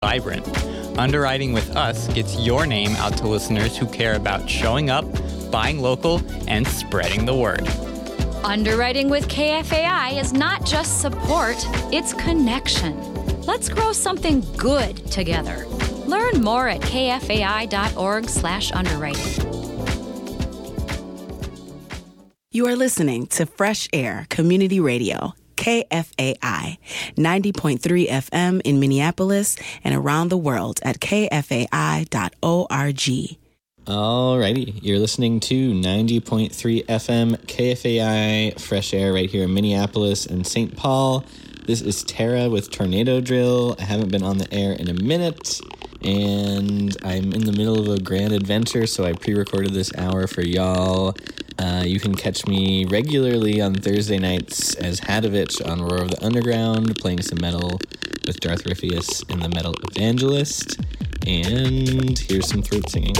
vibrant. Underwriting with us gets your name out to listeners who care about showing up, buying local, and spreading the word. Underwriting with KFAI is not just support, it's connection. Let's grow something good together. Learn more at kfai.org/underwriting. You are listening to Fresh Air Community Radio, KFAI, 90.3 FM in Minneapolis and around the world at kfai.org. Alrighty, you're listening to 90.3 FM KFAI Fresh Air right here in Minneapolis and St. Paul. This is Tara with Tornado Drill. I haven't been on the air in a minute, and I'm in the middle of a grand adventure, so I pre-recorded this hour for y'all. You can catch me regularly on Thursday nights as Hadovich on Roar of the Underground, playing some metal with Darth Riffius and the Metal Evangelist. And here's some throat singing.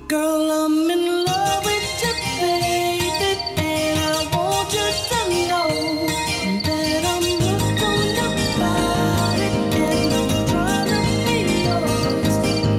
Girl, I'm in love with you, baby, and I want you to know that I'm hooked on your body and I'm trying to be yours.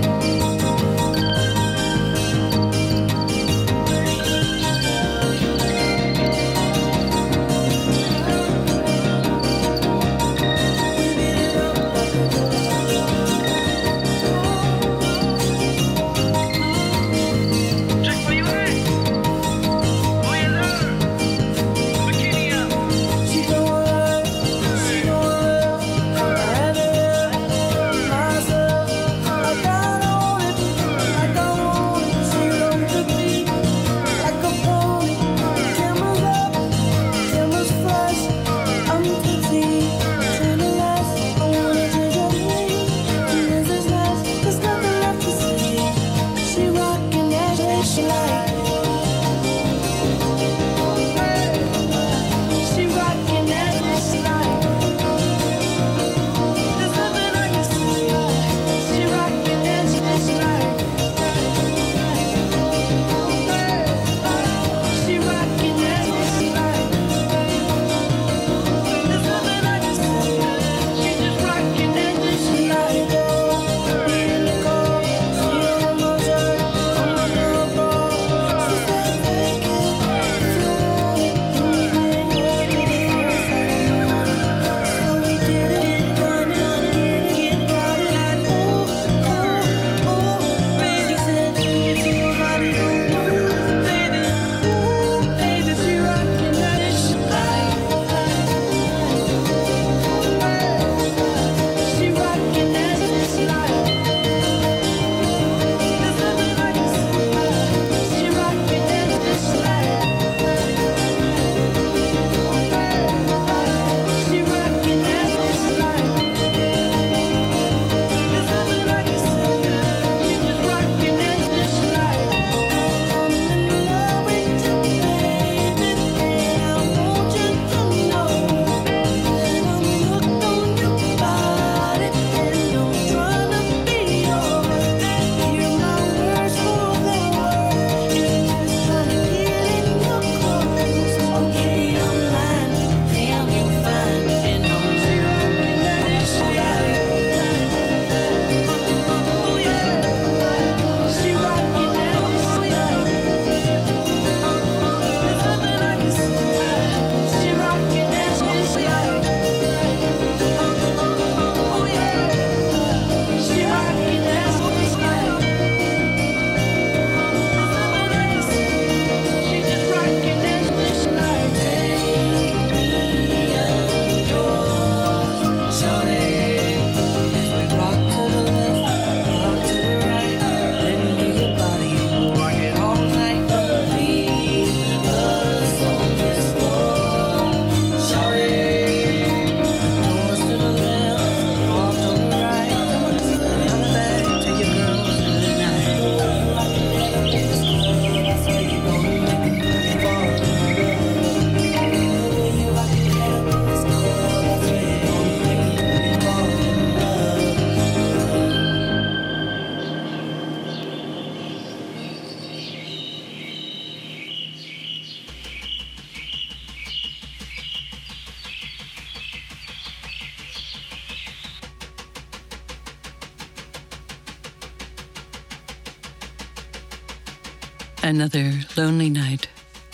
Another lonely night.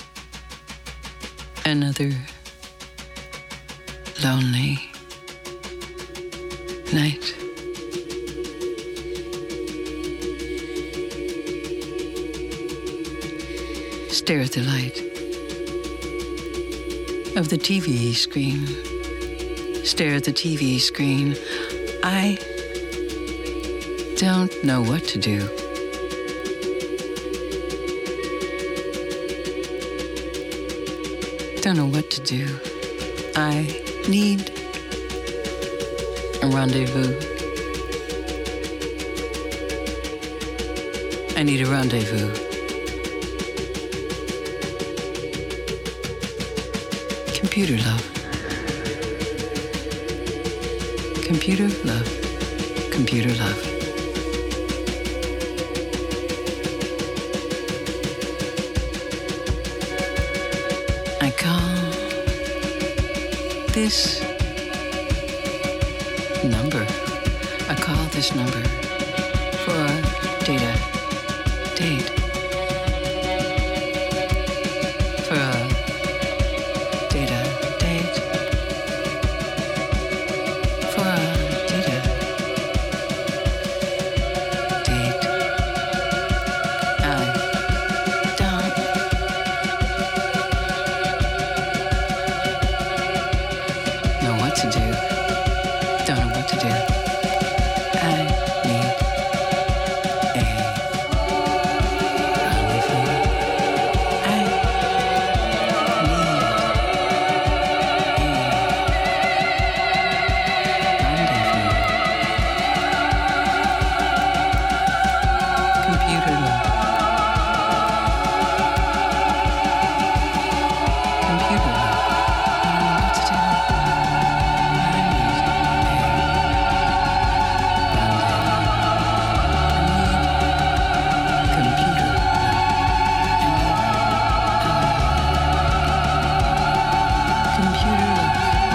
Another lonely night. Stare at the light of the TV screen. Stare at the TV screen. I don't know what to do. Don't know what to do. I need a rendezvous. I need a rendezvous. Computer love. Computer love. Computer love. this number. I call this number for a date. For a date. For a date. I don't know what to do. Don't know what to do. I need a rendezvous. I need Computer love. Computer love. I don't know what to do. I need a computer love. Computer love.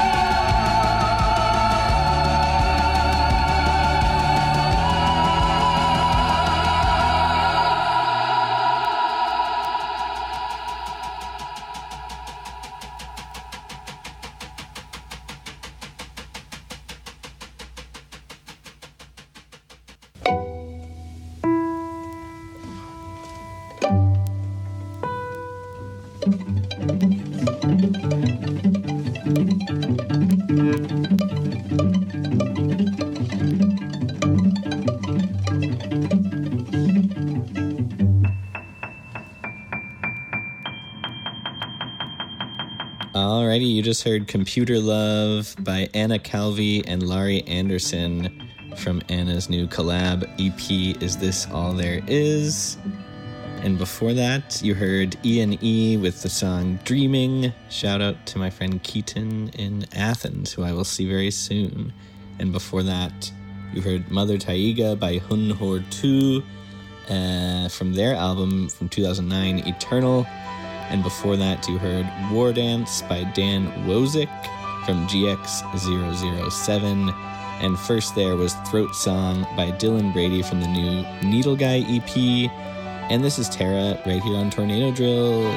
Alrighty, you just heard Computer Love by Anna Calvi and Laurie Anderson from Anna's new collab EP, Is This All There Is? And before that, you heard E&E with the song Dreaming. Shout out to my friend Keaton in Athens, who I will see very soon. And before that, you heard Mother Taiga by Hun Hor Tu from their album from 2009, Eternal. And before that, you heard War Dance by Dan Wozik from GX007. And first there was Throat Song by Dylan Brady from the new Needle Guy EP. And this is Tara right here on Tornado Drill.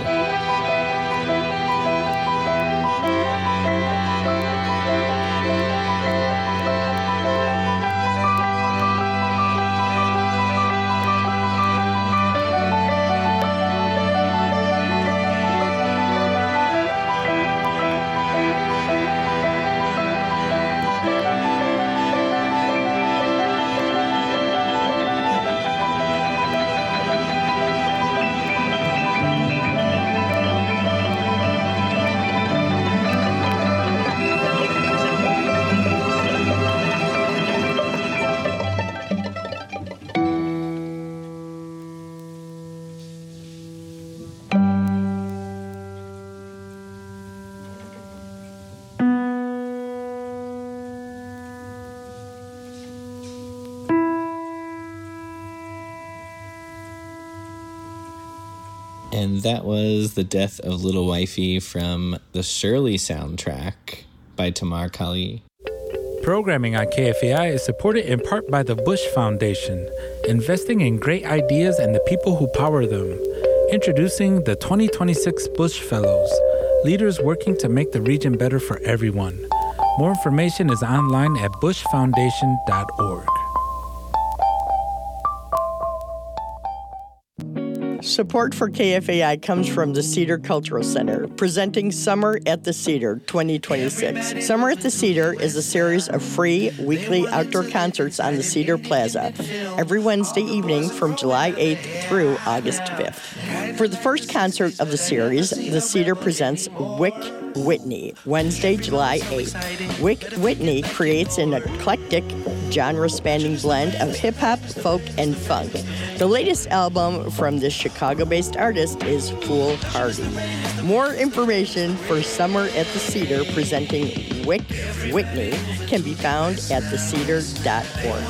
And that was The Death of Little Wifey from the Shirley soundtrack by Tamar Kali. Programming on KFAI is supported in part by the Bush Foundation, investing in great ideas and the people who power them. Introducing the 2026 Bush Fellows, leaders working to make the region better for everyone. More information is online at bushfoundation.org. Support for KFAI comes from the Cedar Cultural Center, presenting Summer at the Cedar 2026. Summer at the Cedar is a series of free weekly outdoor concerts on the Cedar Plaza every Wednesday evening from July 8th through August 5th. For the first concert of the series, the Cedar presents Wick Whitney, Wednesday, July 8th. Wick Whitney creates an eclectic, genre-spanning blend of hip-hop, folk, and funk. The latest album from this Chicago-based artist is Foolhardy. More information for Summer at the Cedar presenting Wick Whitney can be found at thecedar.org.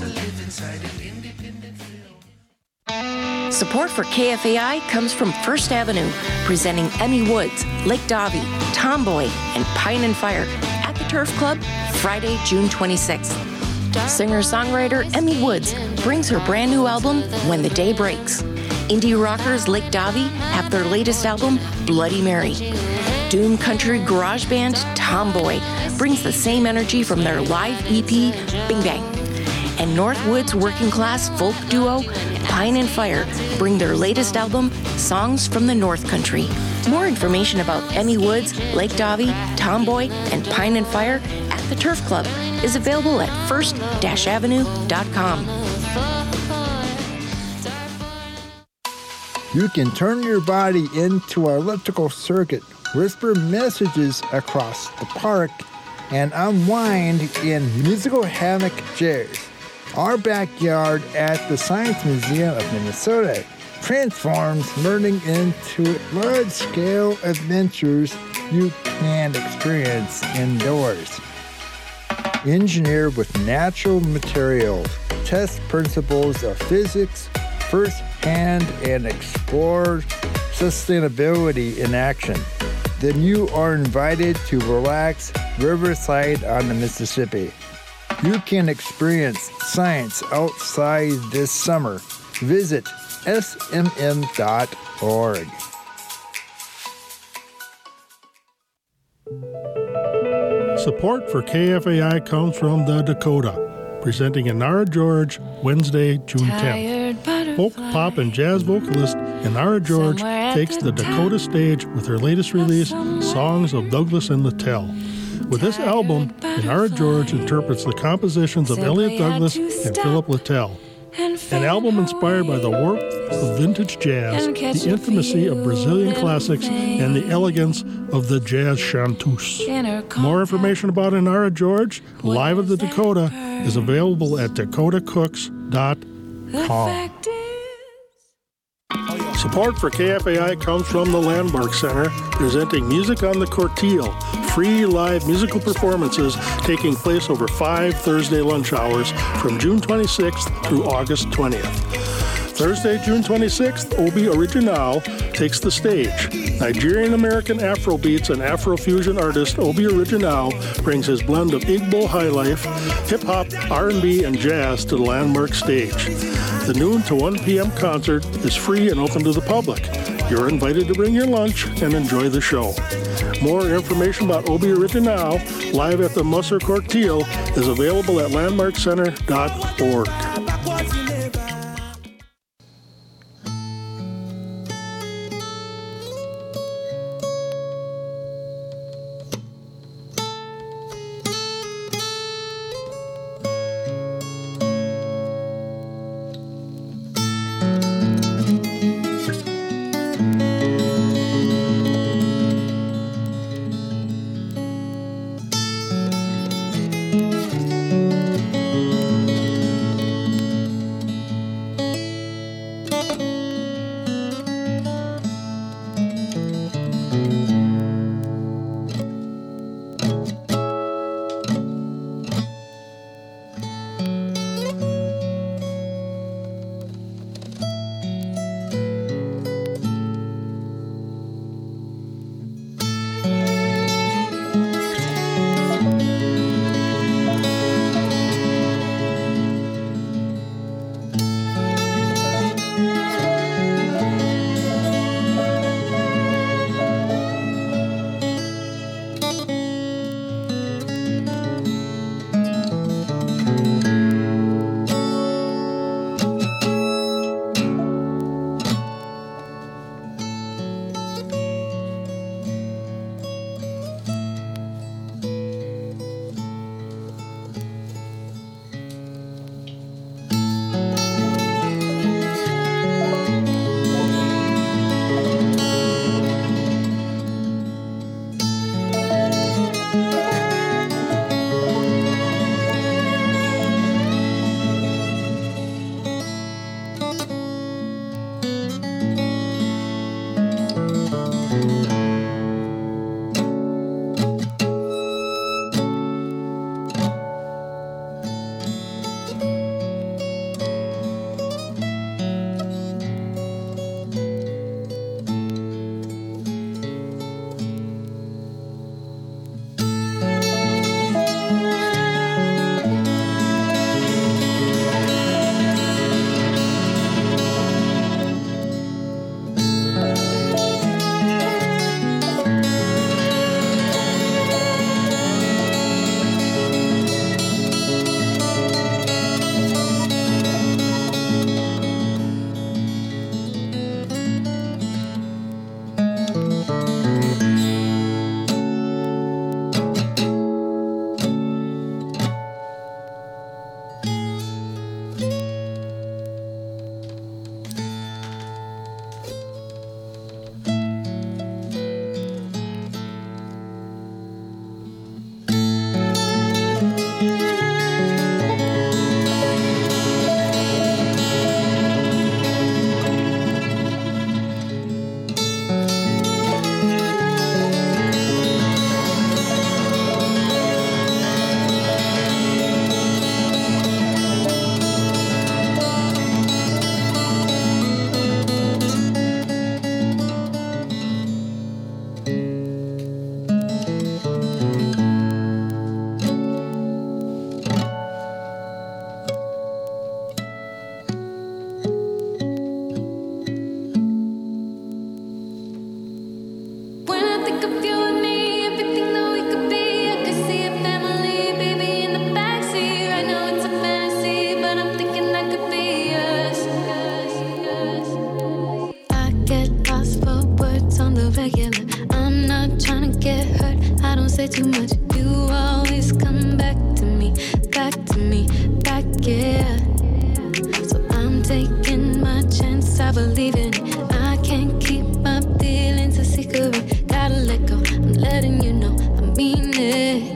Support for KFAI comes from First Avenue, presenting Emmy Woods, Lake Davy, Tomboy, and Pine and Fire Turf Club, Friday, June 26th. Singer-songwriter Emmy Woods brings her brand new album, When the Day Breaks. Indie rockers Lake Davy have their latest album, Bloody Mary. Doom country garage band Tomboy brings the same energy from their live EP, Bing Bang. And Northwood's working class folk duo, Pine and Fire, bring their latest album, Songs from the North Country. More information about Emmy Woods, Lake Davy, Tomboy, and Pine and Fire at the Turf Club is available at first-avenue.com. You can turn your body into an elliptical circuit, whisper messages across the park, and unwind in musical hammock chairs. Our backyard at the Science Museum of Minnesota transforms learning into large-scale adventures you can experience indoors. Engineer with natural materials, test principles of physics firsthand, and explore sustainability in action. Then you are invited to relax riverside on the Mississippi. You can experience science outside this summer. Visit smm.org. Support for KFAI comes from the Dakota, presenting Inara George Wednesday, June 10th. Folk, pop, and jazz vocalist Inara George takes the Dakota stage with her latest release, Songs of Douglas and Littell. With this album, Inara George interprets the compositions of Elliot Douglas and Philip Littell. An album inspired by the warmth of vintage jazz, the intimacy of Brazilian classics, and the elegance of the jazz chanteuse. More information about Inara George, live at the Dakota, is available at dakotacooks.com. Support for KFAI comes from the Landmark Center, presenting Music on the Corteil, free live musical performances taking place over 5 Thursday lunch hours from June 26th through August 20th. Thursday, June 26th, Obi Original takes the stage. Nigerian-American Afrobeats and Afrofusion artist Obi Original brings his blend of Igbo highlife, hip-hop, R&B, and jazz to the Landmark stage. The noon to 1 p.m. concert is free and open to the public. You're invited to bring your lunch and enjoy the show. More information about Obi Original, live at the Musser Corteil, is available at landmarkcenter.org. taking my chance, I believe in it. I can't keep my feelings a secret. Gotta let go, I'm letting you know I mean it.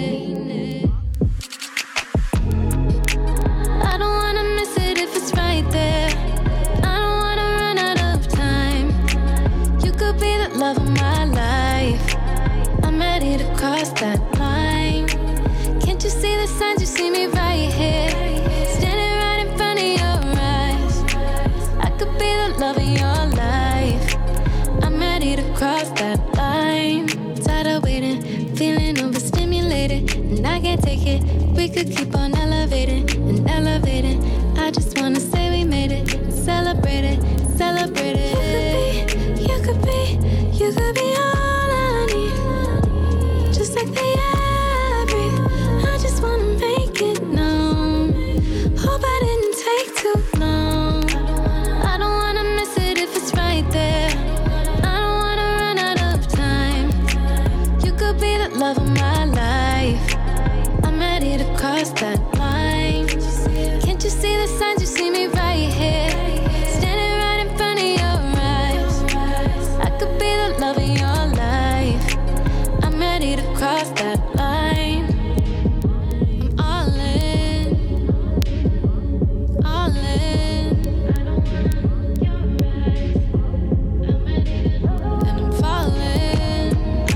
I don't wanna miss it if it's right there. I don't wanna run out of time. You could be the love of my life. I'm ready to cross that line. Can't you see the signs? You see me right here, standing right in front of your eyes. I could be the love of your life. I'm ready to cross that line. Tired of waiting, feeling overstimulated, and I can't take it. We could keep on elevating and elevating. I just wanna say we made it, celebrate it, celebrate it. You could be, you could be all I need, just like the air I breathe. I just wanna make it known. Hope I didn't take too long. I don't wanna miss it if it's right there. I don't wanna run out of time. You could be the love of my life. I'm ready to cross that line. Can't you see the signs? You see me right here, standing right in front of your eyes. I could be the love of your life. I'm ready to cross that line. I'm all in, all in. And I'm falling.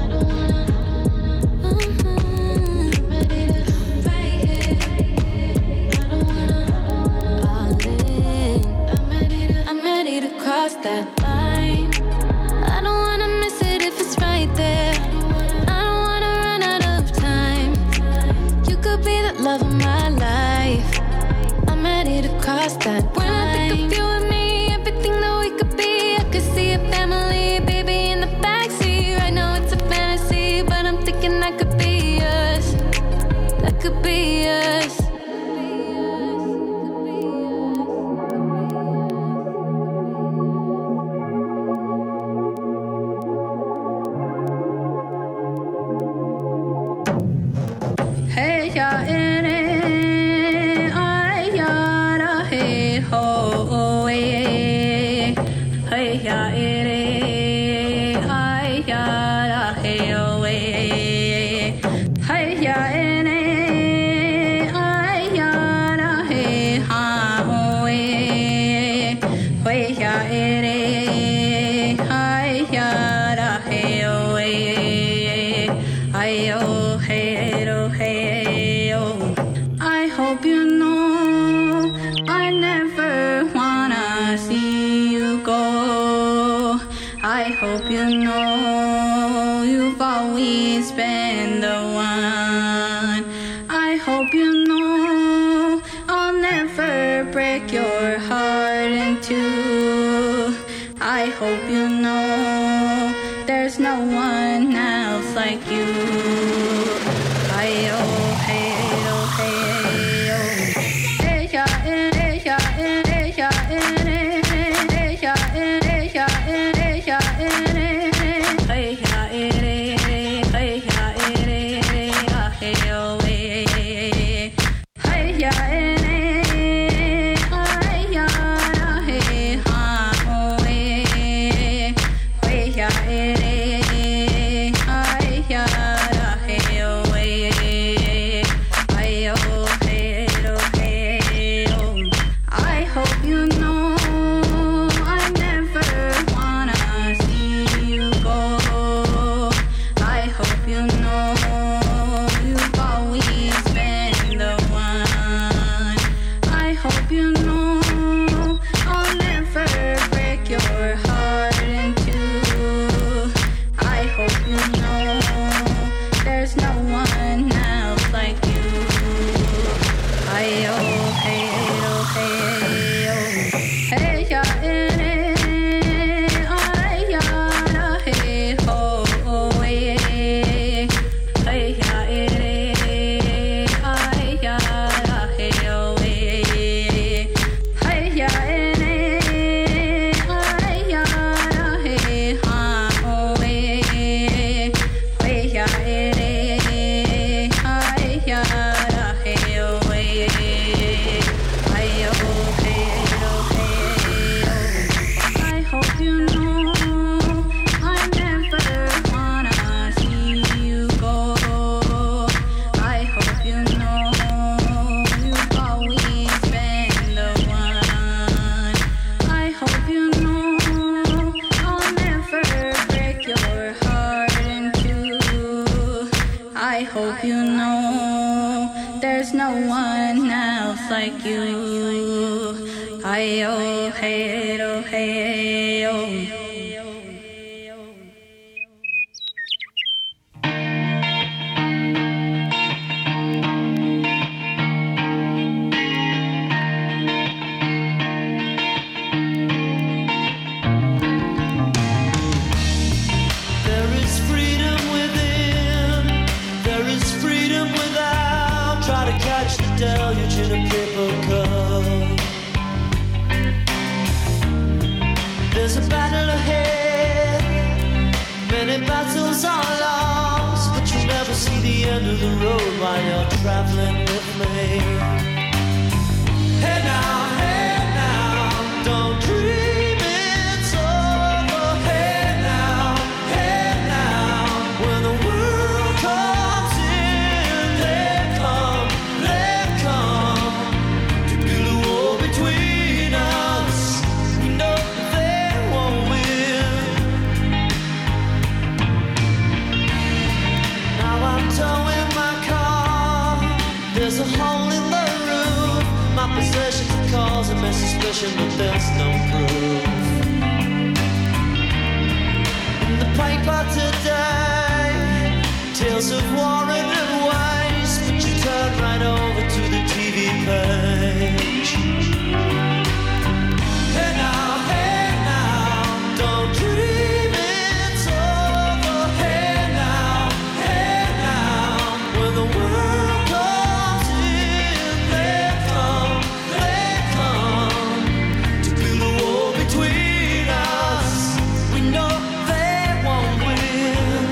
Ready to right here. I don't wanna all in. I'm ready to cross that line. I don't wanna miss it if it's right there. I don't wanna run out of time. You could be the love of my life. I'm ready to cross that line. When I think of you and me, everything that we could be, I could see a family, baby in the backseat. Right now it's a fantasy, but I'm thinking that could be us. That could be us. Hey ya ere, ay yara hey ho eh. Hey ya ere, ay yara hey oh eh. Hey ya ere, ay yara hey ha oh eh. Hey ya ere, ay yara hey oh eh. Ay oh hey oh hey oh. I hope you know I never wanna see you go. I hope you know you've always been the one. I hope you know I'll never break your heart in two. I hope you know there's no one else like you. Hey oh hey oh hey oh. Hey ya hey ya hey ya hey ya hey ya hey ya hey ya hey ya hey oh hey. Hey ya hey ya hey ha oh hey. Hey ya hey Hi-yo, hey-yo, hey-yo. Deluge in a paper cup. There's a battle ahead. Many battles are lost, but you never see the end of the road while you're traveling with me. Hey now, don't dream it's over. Hey now, when the world comes in, they come. Between us, we know they won't win. Now I'm towing my car. There's a hole in the roof. My possessions are causing me suspicion, but there's no proof. In the paper today, tales of war and waste, but you turn right over to the TV page. Hey now, don't dream it's over. Hey now, when the world comes in, they come to build a wall between us. We know they won't win.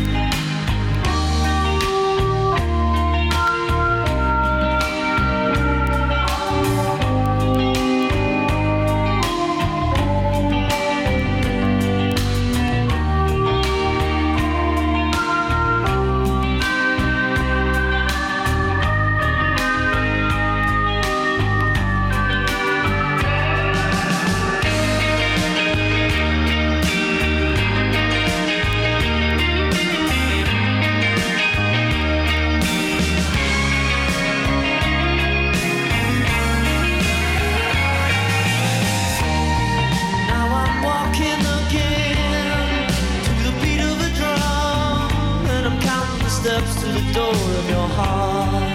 Steps to the door of your heart.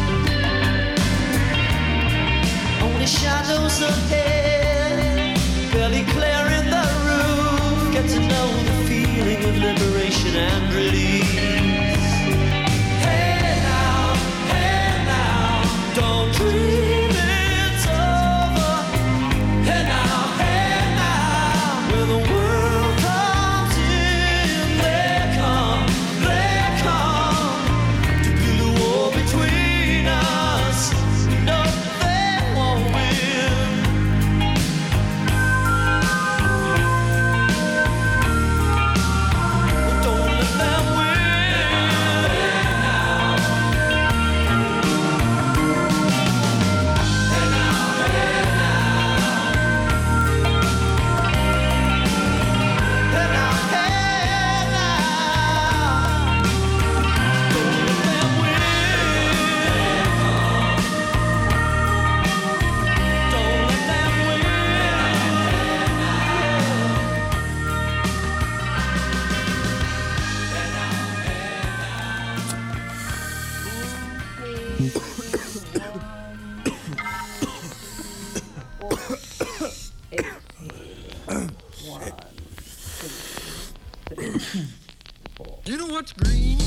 Only shadows ahead, barely clearing the roof. Get to know the feeling of liberation and release. Hey now, don't dream it's over. Hey now, when the world comes in, they come. Between us, no, they won't win. Don't let them win. You know what's green?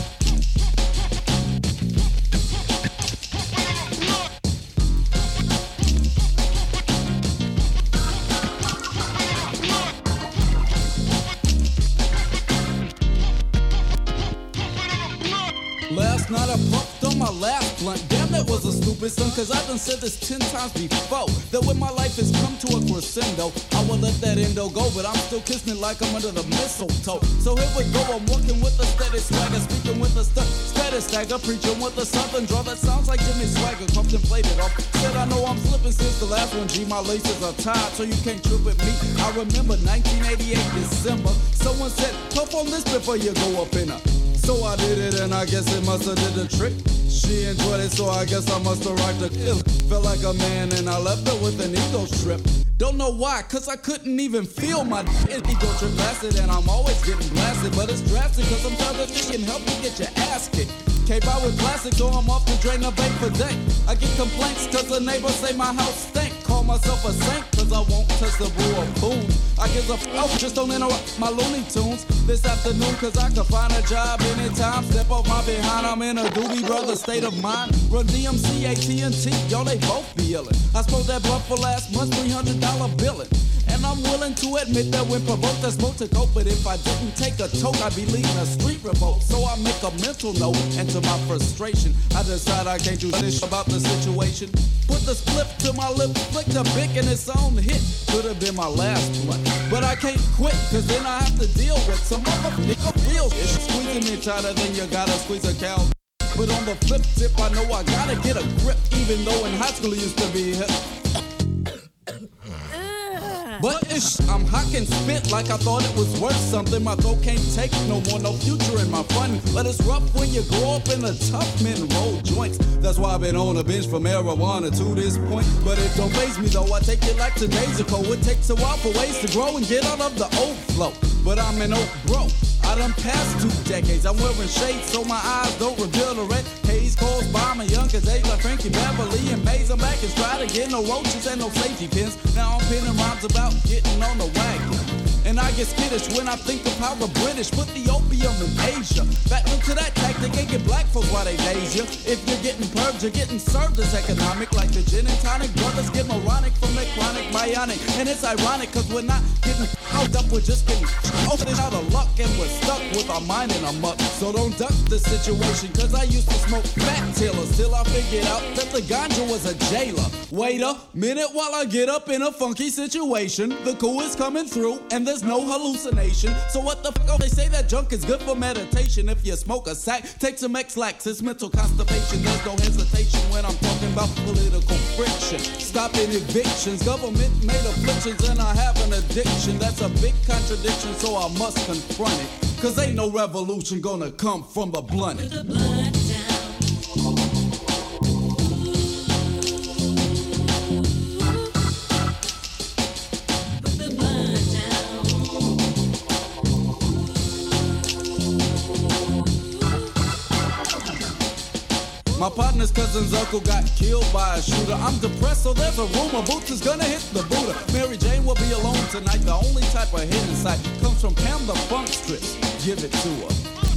Last night I puffed on my last blunt. Damn, that was a stupid son, cause I done said this 10 times before. That when my life has come to a crescendo, I will let that endo go, but I'm still kissing it like I'm under the mistletoe. So here we go, I'm walking with a steady swagger, speaking with a steady stagger, preaching with a southern draw that sounds like Jimmy Swagger, contemplated off. Said I know I'm slipping since the last one, G, my laces are tied, so you can't trip with me. I remember 1988 December, someone said, puff on this before you go up in her. So I did it and I guess it must have did the trick. She enjoyed it, so I guess I must have rocked the kill. Felt like a man and I left her with an ego trip. Don't know why, cause I couldn't even feel my ego trip lasted. And I'm always getting blasted, but it's drastic cause I'm trying to think and help you get your ass kicked. Came by with plastic, so I'm off to drain the bank for day. I get complaints cause the neighbors say my house stink. Call myself a saint cause I won't touch the brew of boom. I give a f***, just don't interrupt my Looney Tunes this afternoon cause I could find a job anytime. Step off my behind, I'm in a Doobie Brothers state of mind. Run DMC, AT&T, yo, they both be illin'. I smoked that blunt for last month, $300 billing. And I'm willing to admit that when provoked, I smoke to cope. But if I didn't take a toke, I'd be leading a street revolt. So I make a mental note, and to my frustration, I decide I can't do this about the situation. Put the split to my lip, flick the bic, and its own hit. Could have been my last one, but I can't quit, cause then I have to deal with some motherfucking real shit. Squeezing me tighter than you gotta squeeze a cow. But on the flip tip, I know I gotta get a grip, even though in high school it used to be hip. But ish, I'm hocking spit like I thought it was worth something. My throat can't take no more, no future in my fun. But it's rough when you grow up in a tough men roll joints. That's why I've been on a bench for marijuana to this point. But it don't faze me though, I take it like today's a cold. It takes a while for ways to grow and get out of the old flow. But I'm an oak bro, I done passed 2 decades. I'm wearing shades so my eyes don't reveal the red haze caused by my youngest age like Frankie Beverly and Maze. I'm back and stride again, no roaches and no safety pins. Now I'm pinning rhymes about getting on the wagon. And I get skittish when I think of how the British put the opium in Asia. Back into that tactic and get black folks while they daze you. If you're getting purged, you're getting served as economic. Like the gin and tonic brothers get moronic from the chronic bionic. And it's ironic cause we're not getting out up, we're just getting out of luck. And we're stuck with our mind in a muck. So don't duck the situation cause I used to smoke fat tailors till I figured out that the ganja was a jailer. Wait a minute while I get up in a funky situation. The cool is coming through and there's no hallucination. So what the fuck? They say that junk is good for meditation. If you smoke a sack, take some X-Lax. It's mental constipation. There's no hesitation when I'm talking about political friction. Stopping evictions, government-made afflictions, and I have an addiction. That's a big contradiction, so I must confront it. Cause ain't no revolution gonna come from the blunted. My partner's cousin's uncle got killed by a shooter. I'm depressed, so there's a rumor Boots is gonna hit the Buddha. Mary Jane will be alone tonight. The only type of hidden sight comes from Pam the Funkstress. Give it to her.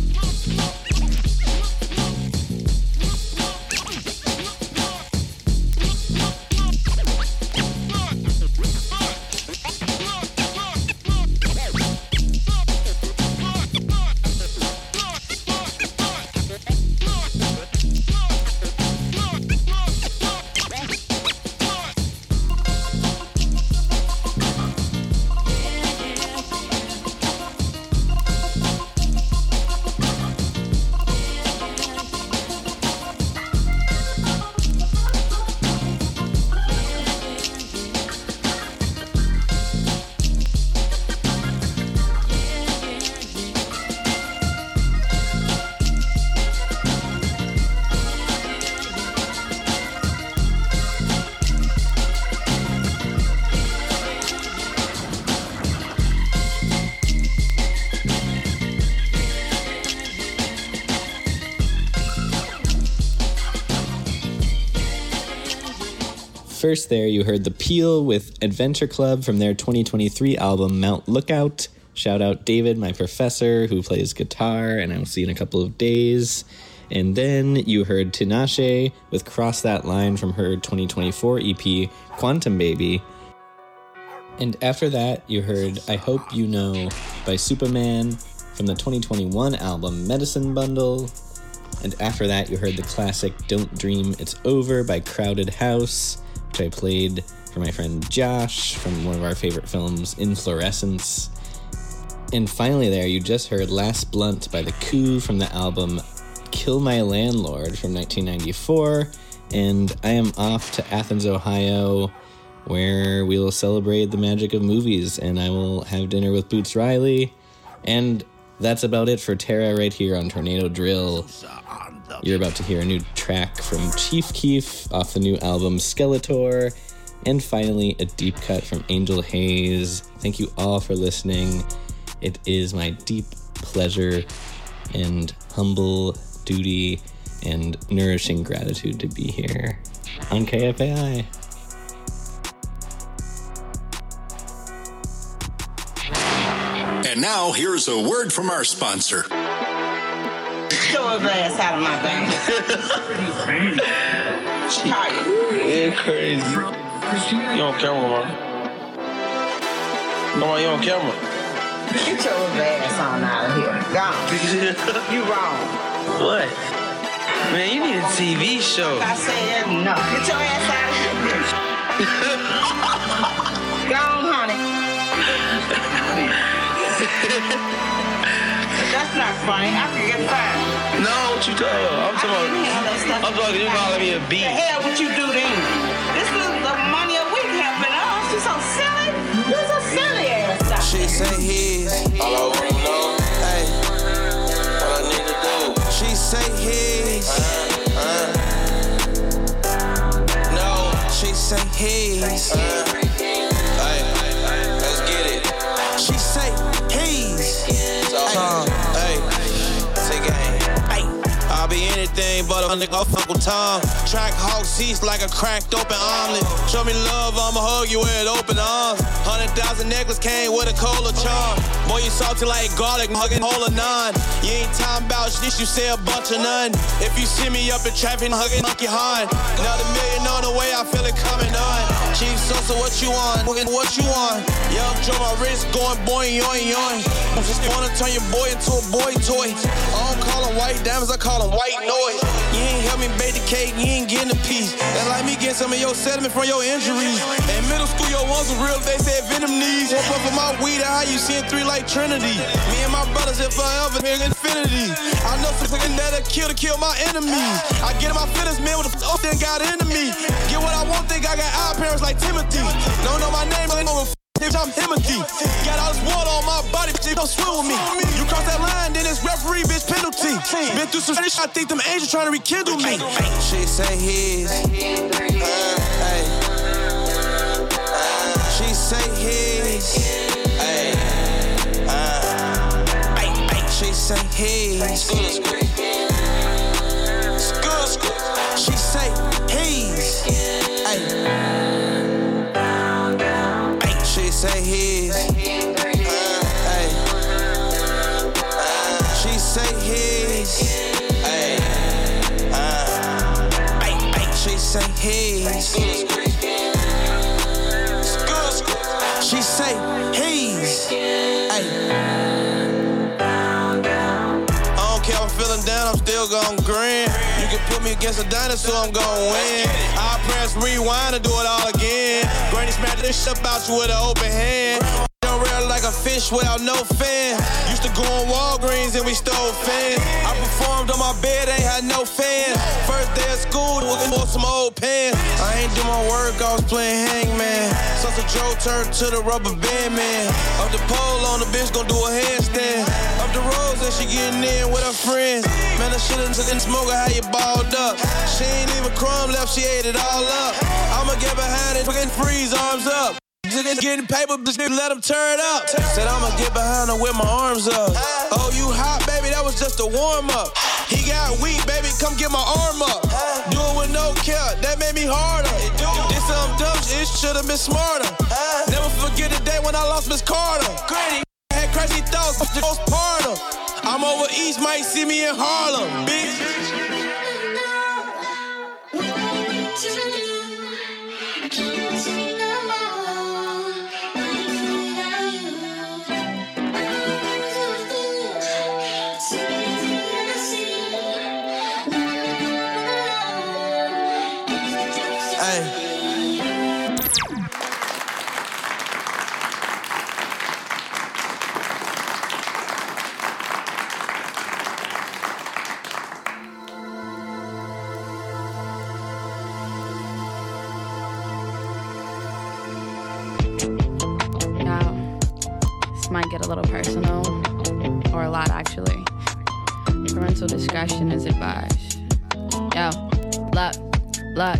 First there, you heard The Peel with Adventure Club from their 2023 album Mount Lookout. Shout out David, my professor, who plays guitar, and I will see in a couple of days. And then you heard Tinashe with Cross That Line from her 2024 EP Quantum Baby. And after that, you heard I Hope You Know by Superman from the 2021 album Medicine Bundle. And after that, you heard the classic Don't Dream It's Over by Crowded House, which I played for my friend Josh from one of our favorite films, Inflorescence. And finally there, you just heard Last Blunt by The Coup from the album Kill My Landlord from 1994. And I am off to Athens, Ohio, where we will celebrate the magic of movies, and I will have dinner with Boots Riley. And That's about it for Tara right here on Tornado Drill. You're about to hear a new track from Chief Keef off the new album Skeletor. And finally, a deep cut from Angel Hayes. Thank you all for listening. It is my deep pleasure and humble duty and nourishing gratitude to be here on KFAI. And now, here's a word from our sponsor. Show his ass out of my thing. Yeah, crazy. You on camera, man. Come on, you on camera. Get your ass on out of here. Gone. You wrong. What? Man, you need a TV show. I said no. Get your ass out of here. Go on, honey. That's not funny. I can get fired. No, what you talking about? I'm talking you calling me a beat. The hell would you do then? This is the money a week helping us. She's so silly. You're so silly ass. She say his. All I wanna know. Hey, what I need to do. She say his. No, she say his. Hey, let's get it. She say his. Hey, take it. Hey, I'll be anything but a nigga Uncle Tom. Track hawk seats like a cracked open omelet. Show me love, I'ma hug you with open arms. 100,000 necklace came with a cola charm. Boy, you salty like garlic, hugging whole of none. You ain't talking about shit, you say a bunch of none. If you see me up in traffic, hugging monkey hard. Another million on the way, I feel it coming on. Chief Sosa, what you want? What you want? Young Joe, my wrist going boing, yoing, yoing. I just wanna turn your boy into a boy toy. I don't call him white diamonds, I call him white noise. You ain't help me bake the cake, you ain't getting a piece. That's like me getting some of your sediment from your injuries. In middle school, your ones were real, they said venom knees. Woke up with my weed, how you seeing three like Trinity. Me and my brothers, if forever, here infinity. I know something that'll kill my enemies. I get in my feelings, man, with the then got into me. Get what I want, think I got eye parents like Timothy. Don't know my name, I know I'm Timothy. Got all this water on my body, bitch, don't swim with me. You cross that line, then it's referee, bitch, penalty. Been through some shit, I think them angels trying to rekindle me. She say his. Hey. She say his. Hey. She say his. She say his. Hey. She say his. Hey. She say his. Hey. She say his. She say his. Hey. I don't care if I'm feeling down, I'm still gon' grin. You can put me against a dinosaur, I'm gon' win. I'll press rewind and do it all again. Granny smack this shit about you with an open hand. Don't real like a fish without no fin. Used to go on Walgreens and we stole fans. I performed on my bed, ain't had no fans. First day of school, looking for some old pants. I ain't do my work, I was playing hangman. Such a Joe turned to the rubber band man. Up the pole on the bitch, gon' do a handstand. Up the roads and she getting in with her friends. Man, I should've took and smoke her how you balled up. She ain't even crumb left, she ate it all up. I'ma get behind it, fucking freeze, arms up. Getting paper, just let him turn up. Said I'ma get behind her with my arms up. Oh, you hot, baby, that was just a warm up. He got weak, baby, come get my arm up. Do it with no care, that made me harder. This some dumb shit, should've been smarter. Never forget the day when I lost Miss Carter. Granny had crazy thoughts, postpartum. I'm over east, might see me in Harlem, bitch. Might get a little personal. or a lot actually. Parental discretion is advised. Yo, look.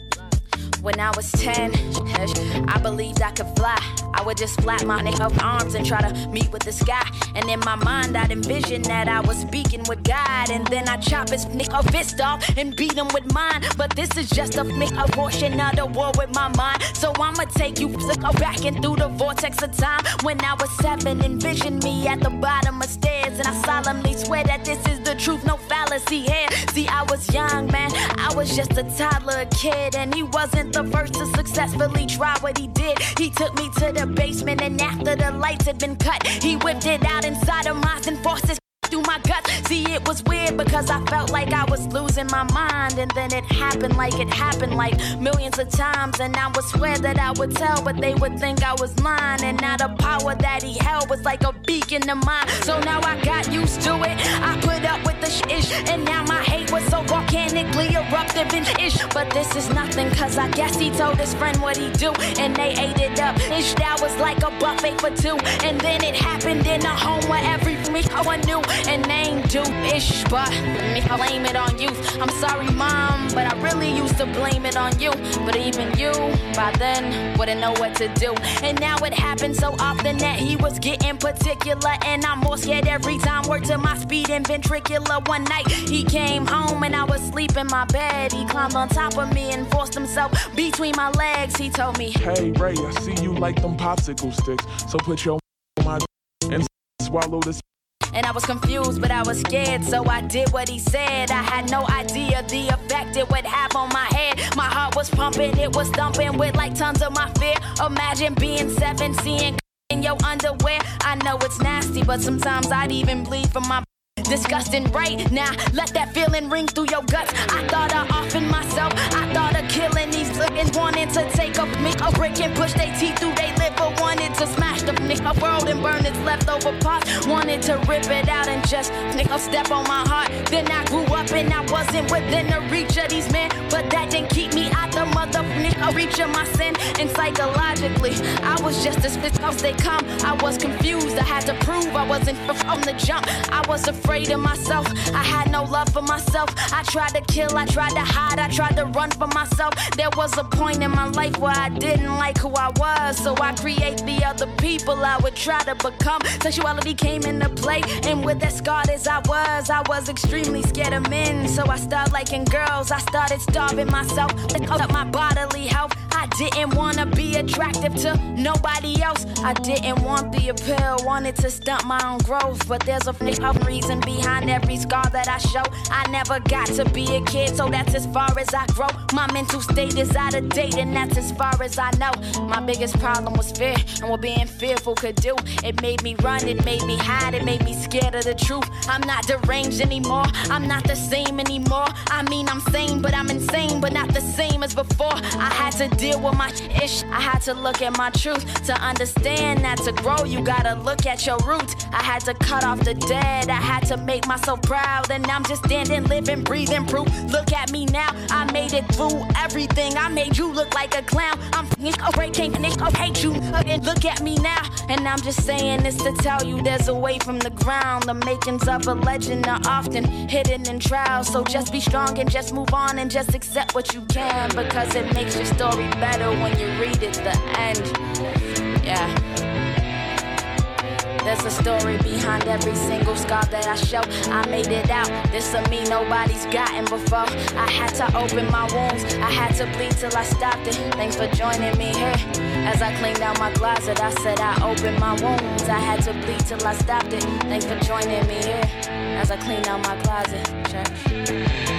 When I was 10, I believed I could fly. I would just flap my neck up arms and try to meet with the sky. And in my mind, I'd envision that I was speaking with God. And then I'd chop his fist off and beat him with mine. But this is just a portion of the war with my mind. So I'ma take you back and through the vortex of time. When I was 7, envision me at the bottom of stairs. And I solemnly swear that this is the truth, no fallacy here. See, I was young, man. I was just a toddler, a kid. And he wasn't the first to successfully try what he did. He took me to the basement, and after the lights had been cut, he whipped it out inside of mine and forced his through my guts. See, it was weird because I felt like I was losing my mind. And then it happened like millions of times. And I would swear that I would tell, but they would think I was lying. And now the power that he held was like a beacon to mine. So now I got used to it. I put up with the ish, and now my hate was so volcanically eruptive and ish. But this is nothing, cause I guess he told his friend what he do, and they ate it up. Ish, that was like a buffet for two. And then it happened in a home where every one knew. And name do ish, but me blame it on you. I'm sorry, mom, but I really used to blame it on you. But even you, by then, wouldn't know what to do. And now it happens so often that he was getting particular. And I'm more scared every time. Word to my speed and ventricular. One night he came home and I was asleep in my bed. He climbed on top of me and forced himself between my legs. He told me, hey Ray, I see you like them popsicle sticks. So put your on my and swallow this. And I was confused, but I was scared, so I did what he said. I had no idea the effect it would have on my head. My heart was pumping, it was thumping with like tons of my fear. Imagine being 7, seeing in your underwear. I know it's nasty, but sometimes I'd even bleed from my disgusting right now. Let that feeling ring through your guts. I thought of offing myself. I thought of killing these niggas, wanting to take up me a brick and push their teeth through they liver. Wanted to smash the nigga world and burn its leftover parts. Wanted to rip it out and just nigga step on my heart. Then I grew up and I wasn't within the reach of these men, but that didn't keep me out the mother nigga reach of my sin. And psychologically, I was just as fit as they come. I was confused. I had to prove I wasn't from the jump. I was afraid of myself. I had no love for myself. I tried to kill, I tried to hide, I tried to run for myself. There was a point in my life where I didn't like who I was, so I create the other people I would try to become. Sexuality came into play, and with as scarred as I was extremely scared of men. So I started liking girls, I started starving myself, up my bodily health. I didn't want to be attractive to nobody else. I didn't want the appeal, wanted to stunt my own growth. But there's a reason behind every scar that I show. I never got to be a kid, so that's as far as I grow. My mental state is out of date, and that's as far as I know. My biggest problem was fear, and what being fearful could do. It made me run, it made me hide, it made me scared of the truth. I'm not deranged anymore, I'm not the same anymore. I mean, I'm sane, but I'm insane, but not the same as before. I had to deal with my ish, I had to look at my truth. To understand that to grow, you gotta look at your roots. I had to cut off the dead, I had to make myself proud. And I'm just standing, living, breathing proof. Look at me now, I made it through everything. I made you look like a clown. I'm breaking, I hate you. And look at me now, and I'm just saying this to tell you there's a way from the ground. The makings of a legend are often hidden in trials. So just be strong and just move on and just accept what you can, because it makes your story better when you read it the end. Yeah. There's a story behind every single scar that I show. I made it out, this of me nobody's gotten before. I had to open my wounds, I had to bleed till I stopped it. Thanks for joining me here. As I cleaned out my closet, I said I opened my wounds. I had to bleed till I stopped it. Thanks for joining me here. As I cleaned out my closet, church.